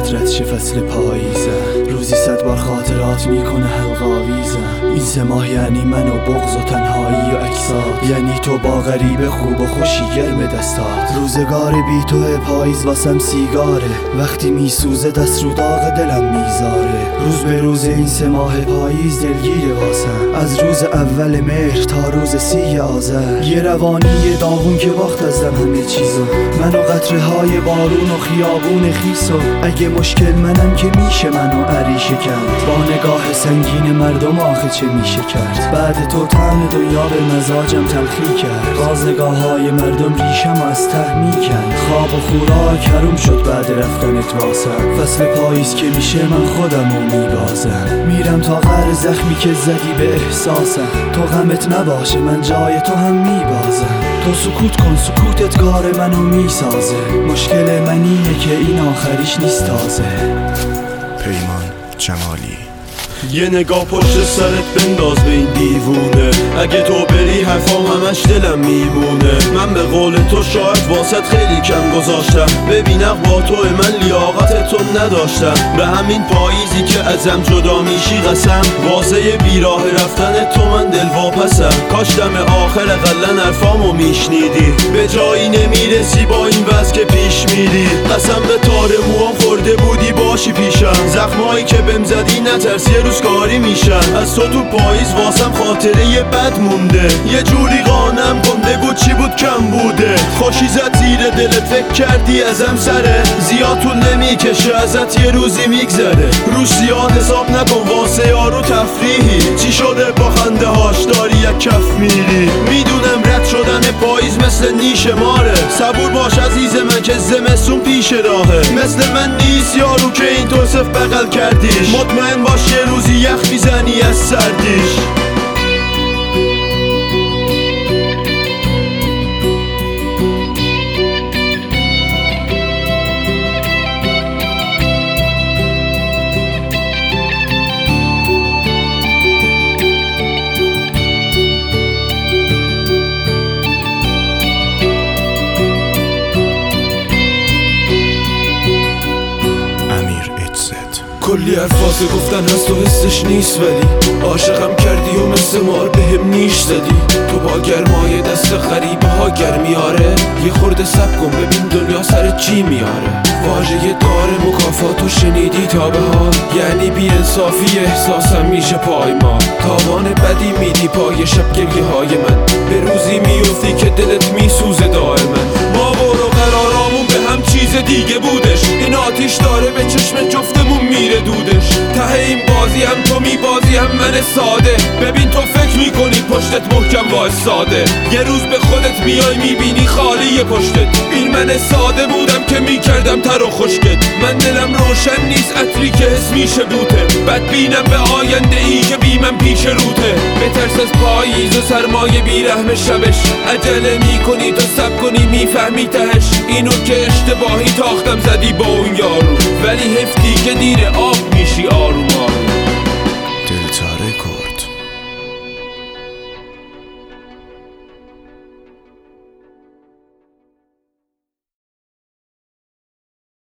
رد شه فصل پاییزه، روزی 100 بار خاطرات میکنه حلقاویزه. این 3 ماه یعنی من و بغض و تنهایی و اکسات، یعنی تو با غریب خوب و خوشی گرم دستات. روزگار بی تو پاییز واسم سیگاره، وقتی میسوزه دست رو داغ دلم میذاره. روز به روز این 3 ماه پاییز دلگیره واسم، از روز اول مهر تا روز 30 آذر. یه روانی داغون که باخت ازم همه چیزو، من و قطره های بارون و خیابون خیسو. اگه مشکل منم که میشه منو عریشه کرد، با نگاه سنگین مردم آخه چه میشه کرد. بعد تو طعم دنیا به مزاجم تلخی کرد، باز نگاه های مردم ریشم از ته میکند. خواب و خوراک حروم شد بعد رفتنت واسم، فصل پاییز که میشه من خودمو میبازم. میرم تا قعر زخمی که زدی به احساسم، تو غمت نباشه من جای تو هم میبازم. تو سکوت کن سکوتت کار منو میسازه، مشکل من اینه که این آخریش نیست تازه. پیمان جمالی. یه نگاه پشت سرت بنداز به این دیوونه، اگه تو بری حرفام همش دلم میمونه. من به قول تو شاید واسط خیلی کم گذاشتم، ببینم با تو من لیاقت تو نداشتم. به همین پاییزی که ازم جدا میشی قسم، واسه بیراه رفتن تو من دل واپسم. کاش دم آخر قلن حرفامو میشنیدی، به جایی نمیرسی با این وضع که پیش میری. قسم به تار موام خورده بودی باشی پیشم، زخمایی که بهم زدی نترسی روزگاری میشن. از تو پاییز واسم خاطره یه بد مونده، یه جوری قانم کن بگو چی بود کم بوده. خوشی زد زیر دلت فکر کردی ازم سره، زیاد طول نمیکشه ازت یه روزی میگذره. روش زیاد حساب نکن واسه یارو تفریحی، چی شده با خنده هاش داری یک کف میری. میدونم رد شدن پاییز مثل نیش ماره، صبور باش عزیز من که زمستون پیش راهه. مثل من نیست یارو که این توصف بغل کردیش، مطمئن باش یه روزی یخ میزنی از سردیش. کلی حرفاسه گفتن هست و حسش نیست، ولی عاشقم کردی و مثل مار بهم نیش زدی. تو با گرمای دست غریبه ها گرمیاره، یه خورده سب کن ببین دنیا سر چی میاره. واژه داره مکافاتو شنیدی تا به حال، یعنی بی انصافی احساسم میشه پایمال. تاوان بدی میدی پای شب گریه های من، به روزی میفتی که دلت میسوزه دائما. ما برو قرارامون به هم چیز دیگه بودش، این آتیش داره به چشم جفتمون میره دودش. ته این بازی هم تو میبازی هم من ساده، ببین تو فکر میکنی پشتت محکم وایساده، یه روز به خودت میای میبینی خالی پشتت. این من ساده بودم که میکردم تر و خشکت، من دلم روشن نیست عطری که حس میشه بوته. بد بینم به آینده ای که بی من پیش روته، بترس از پاییز و سرمایه بیرحم شبش. عجله میکنی تا سب کنی میفهمی تهش، اینو که اشتباهی تاختم زدی با اون یارو، ولی هفتی که دیر آب میشی آروم آروم.